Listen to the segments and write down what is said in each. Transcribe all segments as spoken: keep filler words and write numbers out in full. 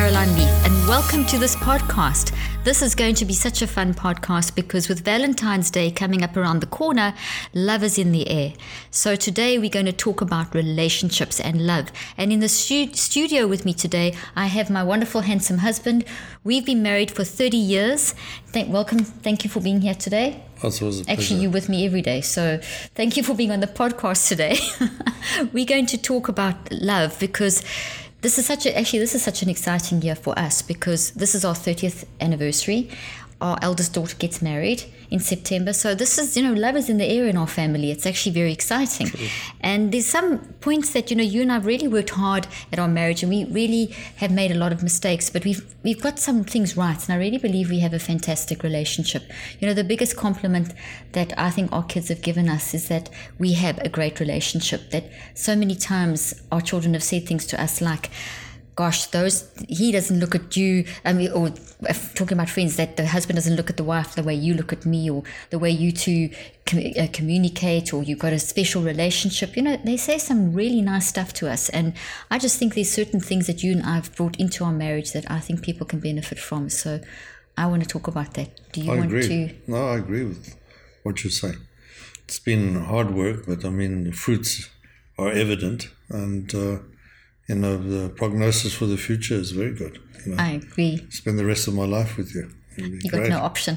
Caroline Leaf, and welcome to this podcast. This is going to be such a fun podcast because with Valentine's Day coming up around the corner, love is in the air. So today we're going to talk about relationships and love. And in the stu- studio with me today, I have my wonderful, handsome husband. We've been married for thirty years. Thank, welcome. Thank you for being here today. Also, was a pleasure. Actually, you're with me every day. So thank you for being on the podcast today. We're going to talk about love because This is such a, actually, this is such an exciting year for us because this is our thirtieth anniversary. Our eldest daughter gets married in September. So this is, you know, love is in the air in our family. It's actually very exciting. True. And there's some points that, you know, you and I have really worked hard at our marriage and we really have made a lot of mistakes, but we've we've got some things right. And I really believe we have a fantastic relationship. You know, the biggest compliment that I think our kids have given us is that we have a great relationship, that so many times our children have said things to us like, gosh, those, he doesn't look at you, I mean, or talking about friends, that the husband doesn't look at the wife the way you look at me, or the way you two com- uh, communicate, or you've got a special relationship. You know, they say some really nice stuff to us. And I just think there's certain things that you and I have brought into our marriage that I think people can benefit from. So I want to talk about that. Do you I want agree. to? No, I agree with what you're saying. It's been hard work, but I mean, the fruits are evident. And, uh, you know, the prognosis for the future is very good. You know, I agree. Spend the rest of my life with you. You got no option.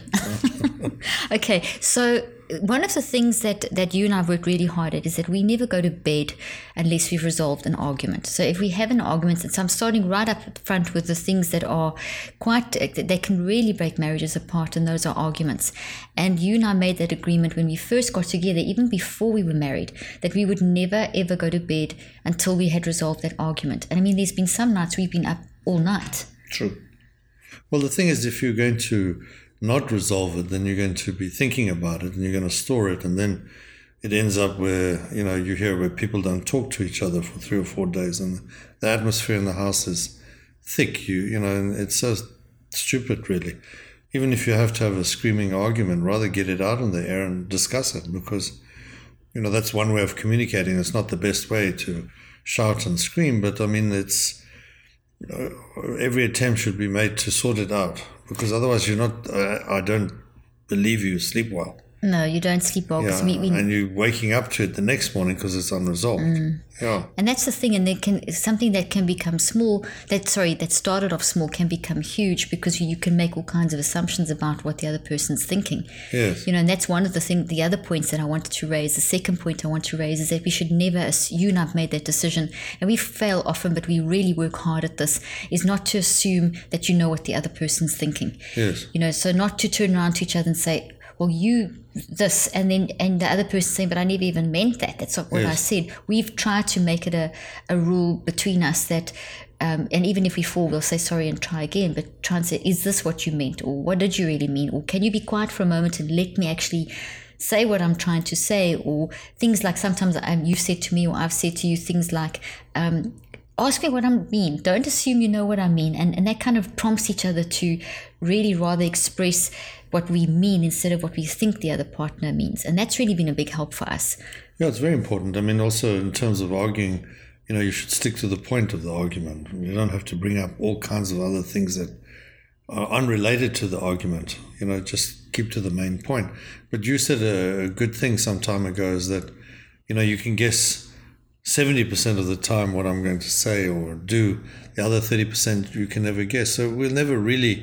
Okay, so one of the things that, that you and I have worked really hard at is that we never go to bed unless we've resolved an argument. So if we have an argument, and so I'm starting right up front with the things that are quite, they can really break marriages apart, and those are arguments. And you and I made that agreement when we first got together, even before we were married, that we would never ever go to bed until we had resolved that argument. And I mean, there's been some nights we've been up all night. True. Well, the thing is, if you're going to not resolve it, then you're going to be thinking about it and you're going to store it. And then it ends up where, you know, you hear where people don't talk to each other for three or four days. And the atmosphere in the house is thick, you, you know, and it's so stupid, really. Even if you have to have a screaming argument, rather get it out on the air and discuss it, because, you know, that's one way of communicating. It's not the best way to shout and scream, but I mean, it's, you know, every attempt should be made to sort it out, because otherwise you're not, I, I don't believe you sleep well. No, you don't sleep well. Yeah, we, we, and you're waking up to it the next morning because it's unresolved. Mm. Yeah. And that's the thing, and it can something that can become small, that sorry, that started off small can become huge because you, you can make all kinds of assumptions about what the other person's thinking. Yes. You know, and that's one of the thing, the other points that I wanted to raise. The second point I want to raise is that we should never, you and I've made that decision, and we fail often, but we really work hard at this, is not to assume that you know what the other person's thinking. Yes. You know, so not to turn around to each other and say, well, you this, and then and the other person saying, but I never even meant that. That's not what yes. I said. We've tried to make it a, a rule between us that, um, and even if we fall, we'll say sorry and try again, but try and say, is this what you meant? Or what did you really mean? Or can you be quiet for a moment and let me actually say what I'm trying to say? Or things like sometimes um, you've said to me or I've said to you things like, um, ask me what I mean. Don't assume you know what I mean. And, and that kind of prompts each other to really rather express what we mean instead of what we think the other partner means. And that's really been a big help for us. Yeah, it's very important. I mean, also in terms of arguing, you know, you should stick to the point of the argument. You don't have to bring up all kinds of other things that are unrelated to the argument. You know, just keep to the main point. But you said a, a good thing some time ago is that, you know, you can guess seventy percent of the time what I'm going to say or do. The other thirty percent you can never guess. So we'll never really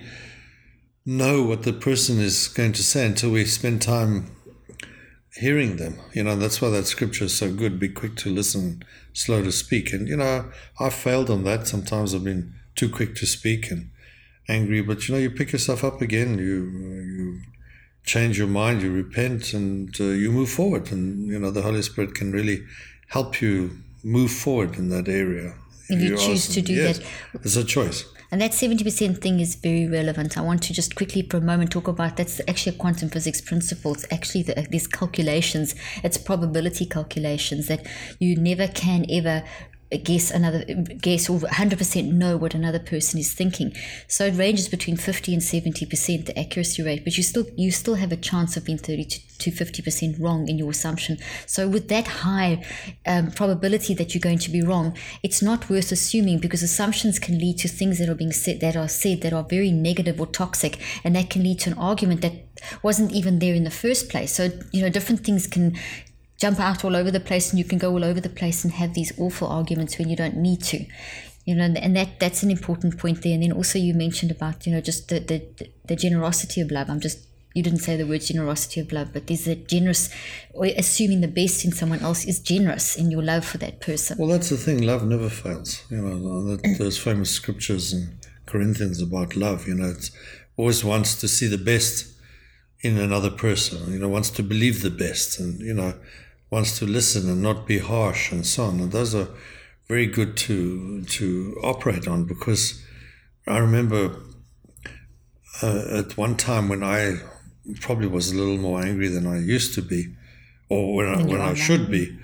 know what the person is going to say until we spend time hearing them. You know, that's why that scripture is so good. Be quick to listen, slow to speak. And, you know, I've failed on that. Sometimes I've been too quick to speak and angry. But, you know, you pick yourself up again. You you change your mind, you repent, and uh, you move forward. And, you know, the Holy Spirit can really help you move forward in that area. If you, you choose to do yes, that. It's a choice. And that seventy percent thing is very relevant. I want to just quickly for a moment talk about, that's actually a quantum physics principle. It's actually the, these calculations, it's probability calculations that you never can ever guess another guess or one hundred percent know what another person is thinking. So it ranges between fifty and seventy percent the accuracy rate, but you still you still have a chance of being thirty to fifty percent wrong in your assumption. So with that high um, probability that you're going to be wrong, it's not worth assuming, because assumptions can lead to things that are being said that are said that are very negative or toxic, and that can lead to an argument that wasn't even there in the first place. So, you know, different things can jump out all over the place, and you can go all over the place and have these awful arguments when you don't need to, you know, and that that's an important point there. And then also you mentioned about, you know, just the the, the generosity of love. I'm just, you didn't say the word generosity of love, but there's a generous, or assuming the best in someone else is generous in your love for that person. Well, that's the thing. Love never fails. You know, those famous scriptures in Corinthians about love, you know, it always wants to see the best in another person, you know, wants to believe the best, and, you know, wants to listen and not be harsh and so on. And those are very good to to operate on, because I remember uh, at one time when I probably was a little more angry than I used to be, or when I, when I should be,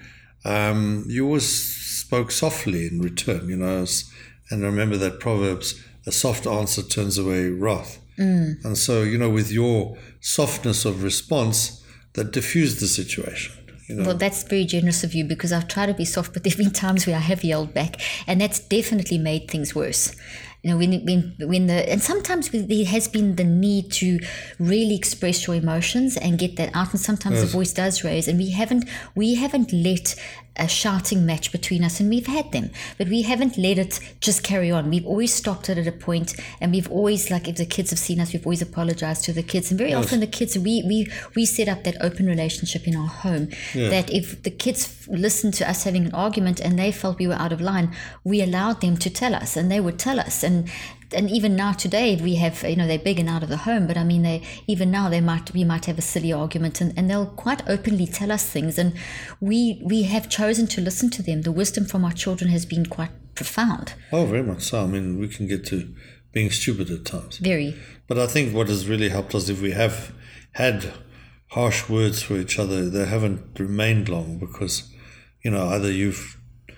um, you always spoke softly in return, you know. And I remember that Proverbs, a soft answer turns away wrath. Mm. And so, you know, with your softness of response, that diffused the situation. You know? Well, that's very generous of you, because I've tried to be soft, but there have been times where I have yelled back, and that's definitely made things worse. You know, when when when the and sometimes there has been the need to really express your emotions and get that out, and sometimes yes. the voice does raise, and we haven't we haven't let a shouting match between us, and we've had them, but we haven't let it just carry on. We've always stopped it at a point, and we've always, like, if the kids have seen us, we've always apologized to the kids, and very yes. often the kids, we we we set up that open relationship in our home, yeah. that if the kids listened to us having an argument and they felt we were out of line, we allowed them to tell us, and they would tell us. And and even now today we have, you know, they're big and out of the home, but I mean, they even now they might we might have a silly argument, and, and they'll quite openly tell us things, and we we have chosen to listen to them. The wisdom from our children has been quite profound. Oh, very much so. I mean, we can get to being stupid at times. Very. But I think what has really helped us, if we have had harsh words for each other, they haven't remained long, because, you know, either you've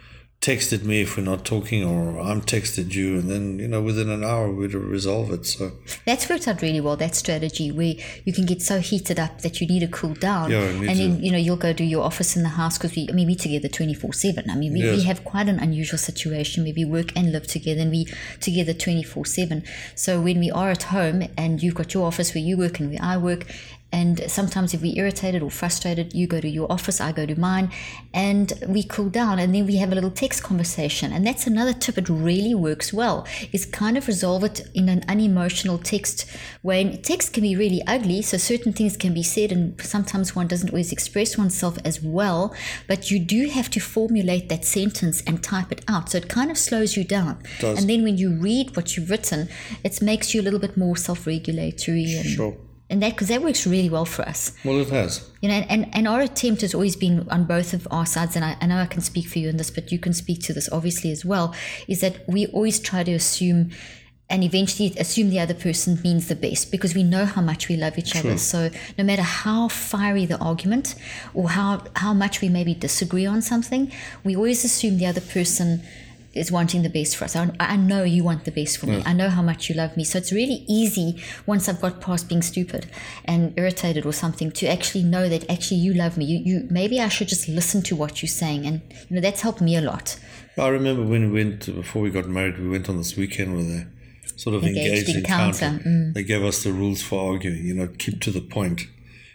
texted me if we're not talking, or I'm texted you, and then, you know, within an hour we'd resolve it. So that's worked out really well, that strategy, where you can get so heated up that you need to cool down. Yeah, and then, you know, you'll go do your office in the house, because we I mean we're together twenty-four seven. I mean we, yes. we have quite an unusual situation where we work and live together, and we together twenty-four seven. So when we are at home and you've got your office where you work and where I work, and sometimes if we're irritated or frustrated, you go to your office, I go to mine, and we cool down, and then we have a little text conversation. And that's another tip. It really works well, is kind of resolve it in an unemotional text way. And text can be really ugly, so certain things can be said, and sometimes one doesn't always express oneself as well, but you do have to formulate that sentence and type it out. So it kind of slows you down. It does. And then when you read what you've written, it makes you a little bit more self-regulatory. And, sure. And that, because that works really well for us. Well, it has. You know, and, and our attempt has always been on both of our sides, and I, I know I can speak for you in this, but you can speak to this obviously as well, is that we always try to assume and eventually assume the other person means the best, because we know how much we love each True. other. So no matter how fiery the argument, or how, how much we maybe disagree on something, we always assume the other person is wanting the best for us. I, I know you want the best for me. Yeah. I know how much you love me. So it's really easy, once I've got past being stupid and irritated or something, to actually know that actually you love me. You, you maybe I should just listen to what you're saying. And, you know, that's helped me a lot. I remember when we went, before we got married, we went on this weekend with a sort of engaged, engaged encounter. encounter. Mm. They gave us the rules for arguing, you know, keep to the point,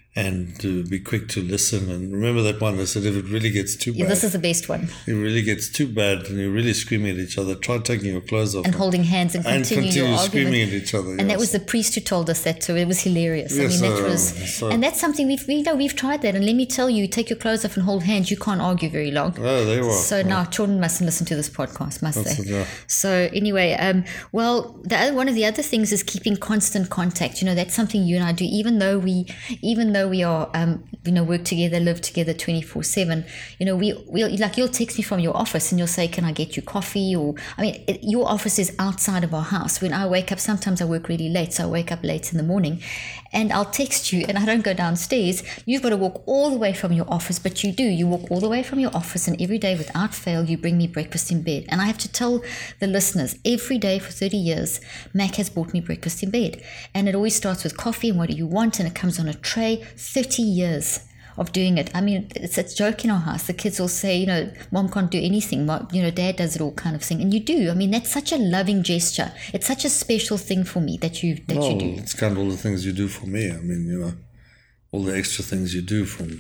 and to be quick to listen. And remember that one, they said, if it really gets too bad. Yeah, this is the best one. It really gets too bad and you're really screaming at each other, try taking your clothes off. And, and holding hands and continue, and continue your screaming argument. at each other. And yes. that was the priest who told us that too. It was hilarious. Yes, I mean, that uh, was, so, and that's something we've, we know we've tried that. And let me tell you, take your clothes off and hold hands, you can't argue very long. Oh, they were. So yeah. now children mustn't listen to this podcast, must that's they? It, yeah. So anyway, um, well, the other, one of the other things is keeping constant contact. You know, that's something you and I do, even though we, even though we are, um, you know, work together, live together twenty-four seven. You know, we we'll, like, you'll text me from your office and you'll say, can I get you coffee? Or, I mean, it, your office is outside of our house. When I wake up, sometimes I work really late, so I wake up late in the morning, and I'll text you and I don't go downstairs, you've got to walk all the way from your office, but you do. You walk all the way from your office, and every day without fail, you bring me breakfast in bed. And I have to tell the listeners, every day for thirty years, Mac has brought me breakfast in bed. And it always starts with coffee and what do you want, and it comes on a tray. thirty years of doing it. I mean, it's a joke in our house. The kids will say, you know, Mom can't do anything. Mom, you know, Dad does it all, kind of thing. And you do. I mean, that's such a loving gesture. It's such a special thing for me that you that no, you do. It's kind of all the things you do for me. I mean, you know, all the extra things you do, from,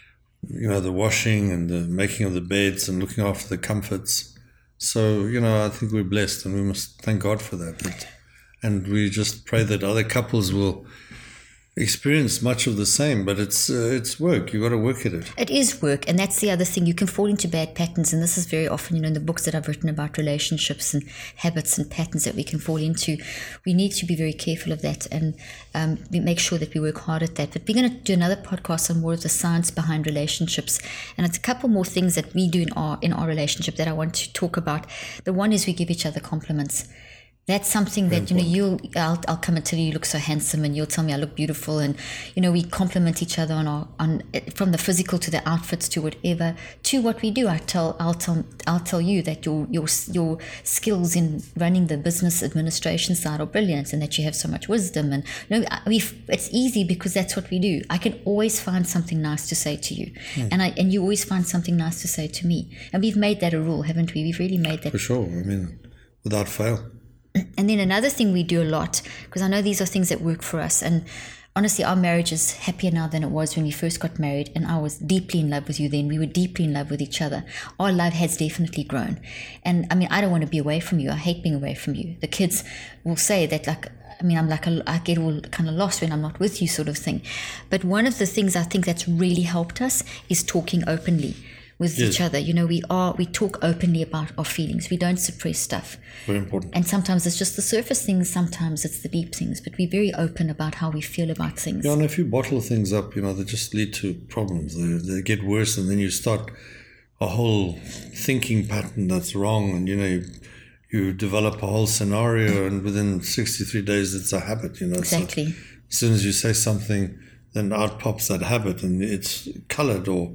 you know, the washing and the making of the beds and looking after the comforts. So, you know, I think we're blessed, and we must thank God for that. And we just pray that other couples will experience much of the same, but it's uh, it's work. You've got to work at it. It is work, and that's the other thing. You can fall into bad patterns, and this is very often, you know, in the books that I've written about relationships and habits and patterns that we can fall into. We need to be very careful of that, and um, we make sure that we work hard at that. But we're going to do another podcast on more of the science behind relationships, and it's a couple more things that we do in our in our relationship that I want to talk about. The one is we give each other compliments. That's something that, you know, you'll, I'll, I'll come and tell you, you look so handsome, and you'll tell me I look beautiful. And, you know, we compliment each other on our, on, from the physical to the outfits to whatever, to what we do. I tell, I'll tell, I'll tell you that your, your, your skills in running the business administration side are brilliant, and that you have so much wisdom. And, you know, we, it's easy because that's what we do. I can always find something nice to say to you. Hmm. And I, and you always find something nice to say to me. And we've made that a rule, haven't we? We've really made that. For sure. I mean, without fail. And then another thing we do a lot, because I know these are things that work for us, and honestly, our marriage is happier now than it was when we first got married, and I was deeply in love with you then. We were deeply in love with each other. Our love has definitely grown. And I mean, I don't want to be away from you. I hate being away from you. The kids will say that, like, I mean, I'm like, a, I get all kind of lost when I'm not with you, sort of thing. But one of the things I think that's really helped us is talking openly with yes. each other. You know, we are, we talk openly about our feelings. We don't suppress stuff. Very important. And sometimes it's just the surface things, sometimes it's the deep things, but we're very open about how we feel about things. Yeah, and if you bottle things up, you know, they just lead to problems. They, they get worse, and then you start a whole thinking pattern that's wrong, and, you know, you, you develop a whole scenario, and within sixty-three days, it's a habit, you know. Exactly. So as soon as you say something, then out pops that habit, and it's colored or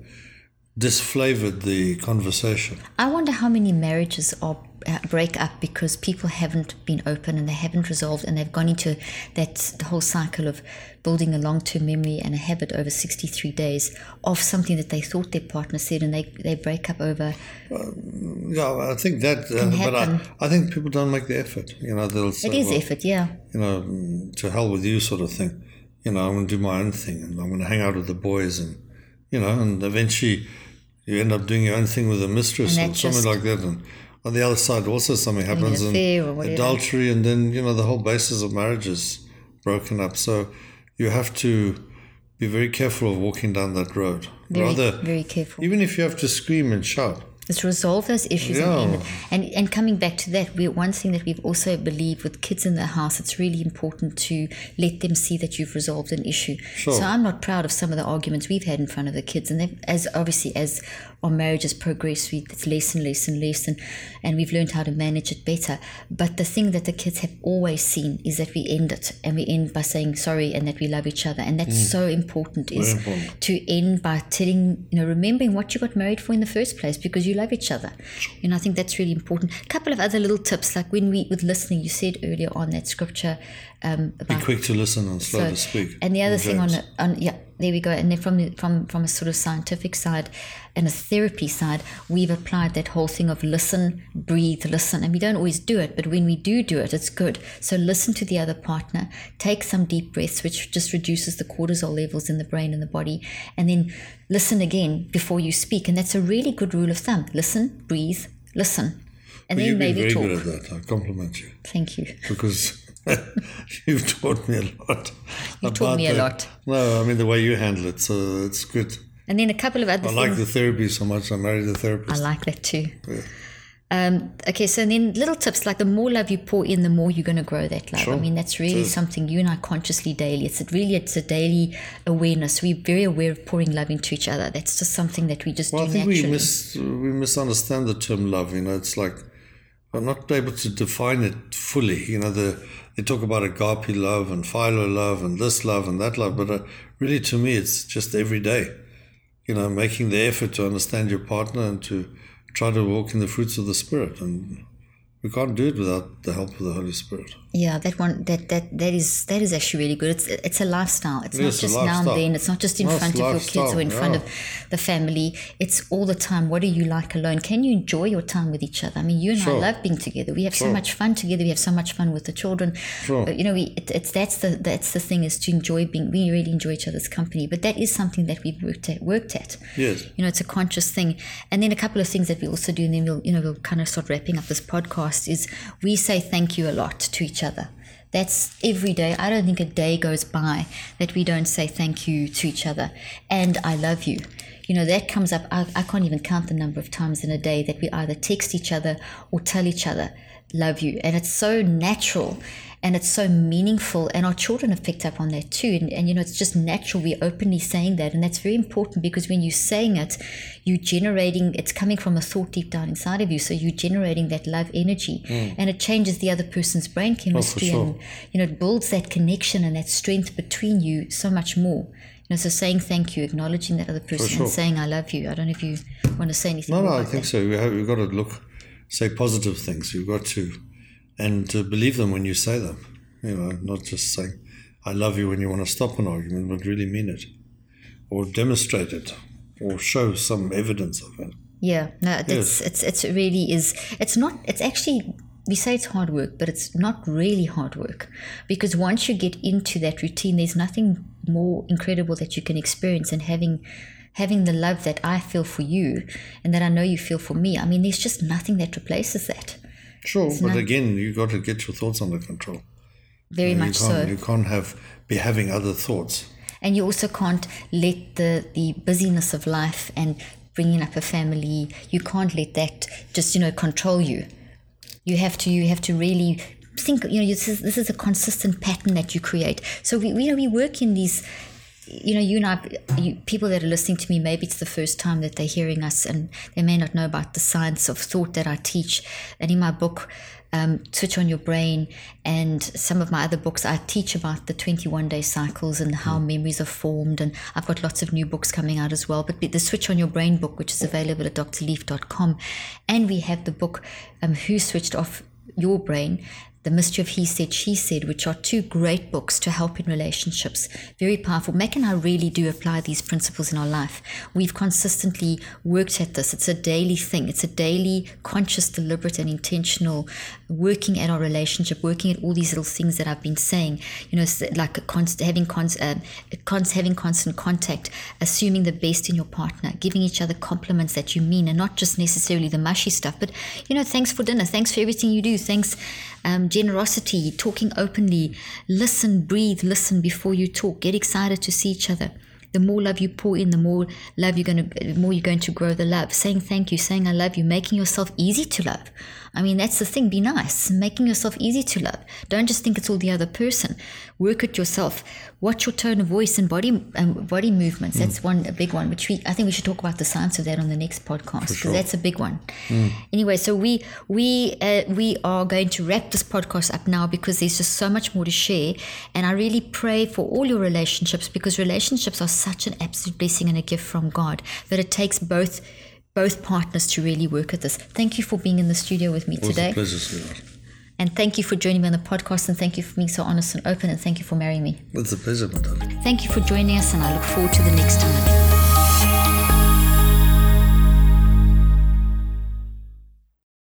disflavored the conversation. I wonder how many marriages are uh, break up because people haven't been open, and they haven't resolved, and they've gone into that the whole cycle of building a long-term memory and a habit over sixty-three days of something that they thought their partner said, and they, they break up over. Uh, yeah, I think that, uh, but I, I think people don't make the effort. You know, they'll say, it is well, effort, yeah. You know, to hell with you, sort of thing. You know, I'm going to do my own thing, and I'm going to hang out with the boys, and, you know, and eventually you end up doing your own thing with a mistress or something like that. And on the other side, also something happens, and adultery, and then, you know, the whole basis of marriage is broken up. So you have to be very careful of walking down that road. Very, Rather, very careful. Even if you have to scream and shout. Let's resolve those issues. Yeah. And, and and coming back to that, we, one thing that we've also believed with kids in the house, it's really important to let them see that you've resolved an issue. Sure. So I'm not proud of some of the arguments we've had in front of the kids, and they've, as obviously as our marriages progress, we, it's less and less and less, and, and we've learned how to manage it better. But the thing that the kids have always seen is that we end it, and we end by saying sorry, and that we love each other, and that's mm. so important. Is important. To end by telling, you know, remembering what you got married for in the first place, because you love each other. And I think that's really important. A couple of other little tips, like when we, with listening, you said earlier on that scripture um, about be quick to listen and slow so, to speak. And the other thing on, on, yeah, there we go. And then from the, from from a sort of scientific side and a therapy side, we've applied that whole thing of listen, breathe, listen. And we don't always do it, but when we do do it, it's good. So listen to the other partner, take some deep breaths, which just reduces the cortisol levels in the brain and the body, and then listen again before you speak. And that's a really good rule of thumb. Listen, breathe, listen. And well, then you've maybe been talk. very good at that. I compliment you. Thank you. Because you've taught me a lot. You taught me a lot. No, I mean the way you handle it, so it's good. And then a couple of other I things. I like the therapy so much, I married a therapist. I like that too. Yeah. Um, okay, so then little tips, like the more love you pour in, the more you're going to grow that love. Sure. I mean, that's really something you and I consciously daily. It's a really, it's a daily awareness. We're very aware of pouring love into each other. That's just something that we just well, do I think naturally. we, mis- we misunderstand the term love. You know, it's like I'm not able to define it fully. You know, the, they talk about agape love and philo love and this love and that love, but uh, really to me it's just every day. You know, making the effort to understand your partner and to try to walk in the fruits of the Spirit. And we can't do it without the help of the Holy Spirit. Yeah, that one, that that that is that is actually really good. It's it's a lifestyle. It's Yes, not just a now and lifestyle. then. It's not just in Nice front of your kids or in lifestyle, front yeah. of the family. It's all the time. What do you like alone? Can you enjoy your time with each other? I mean, you and Sure. I love being together. We have so Sure. much fun together. We have so much fun with the children. Sure. Uh, you know, we it, it's that's the that's the thing is to enjoy being. We really enjoy each other's company. But that is something that we've worked at. Worked at. Yes. You know, it's a conscious thing. And then a couple of things that we also do, and then we'll, you know, we'll kind of start wrapping up this podcast, is we say thank you a lot to each other. That's every day. I don't think a day goes by that we don't say thank you to each other. And I love you. You know, that comes up. I, I can't even count the number of times in a day that we either text each other or tell each other, love you. And it's so natural and it's so meaningful. And our children have picked up on that too. And, and you know, it's just natural. We're openly saying that. And that's very important because when you're saying it, you're generating, it's coming from a thought deep down inside of you. So you're generating that love energy Mm. and it changes the other person's brain chemistry. sure. And, you know, it builds that connection and that strength between you so much more. You know, so saying thank you, acknowledging that other person sure. and saying I love you. I don't know if you want to say anything No, more no, I about think that. so. We have, we've got to look, say positive things. You've got to, and to believe them when you say them. You know, not just saying, I love you when you want to stop an argument, but really mean it. Or demonstrate it. Or show some evidence of it. Yeah, no, it's, Yes. it's, it's it really is, it's not, it's actually, we say it's hard work, but it's not really hard work. Because once you get into that routine, there's nothing more incredible that you can experience and having having the love that I feel for you and that I know you feel for me. I mean, there's just nothing that replaces that. Sure, It's but not- again, you've got to get your thoughts under control. Very You much can't, so. You can't have be having other thoughts. And you also can't let the, the busyness of life and bringing up a family, you can't let that just, you know, control you. You have to, you have to really think, you know, this is, this is a consistent pattern that you create. So we, we, you know, we work in these, you know, you and I, you, people that are listening to me, maybe it's the first time that they're hearing us and they may not know about the science of thought that I teach. And in my book, um, Switch on Your Brain, and some of my other books, I teach about the twenty-one day cycles and how memories are formed. And I've got lots of new books coming out as well. But the Switch on Your Brain book, which is available at d r leaf dot com. And we have the book, um, Who Switched Off Your Brain? The Mystery of He Said, She Said, which are two great books to help in relationships. Very powerful. Mac and I really do apply these principles in our life. We've consistently worked at this. It's a daily thing. It's a daily, conscious, deliberate, and intentional working at our relationship, working at all these little things that I've been saying. You know, s- like a const- having, cons- uh, cons- having constant contact, assuming the best in your partner, giving each other compliments that you mean, and not just necessarily the mushy stuff, but, you know, thanks for dinner, thanks for everything you do, thanks. Um, generosity, talking openly, listen, breathe, listen before you talk, get excited to see each other. The more love you pour in, the more love you're going to, the more you're going to grow the love. Saying thank you, saying I love you, making yourself easy to love. I mean, that's the thing. Be nice, making yourself easy to love. Don't just think it's all the other person. Work it yourself. Watch your tone of voice and body um, body movements. Mm. That's one a big one. Which we I think we should talk about the science of that on the next podcast because sure. that's a big one. Mm. Anyway, so we we uh, we are going to wrap this podcast up now because there's just so much more to share. And I really pray for all your relationships because relationships are such an absolute blessing and a gift from God that it takes both. both partners to really work at this. Thank you for being in the studio with me It was today. a pleasure, sweetheart. And thank you for joining me on the podcast, and thank you for being so honest and open, and thank you for marrying me. It's a pleasure, my darling. Thank you for joining us, and I look forward to the next time.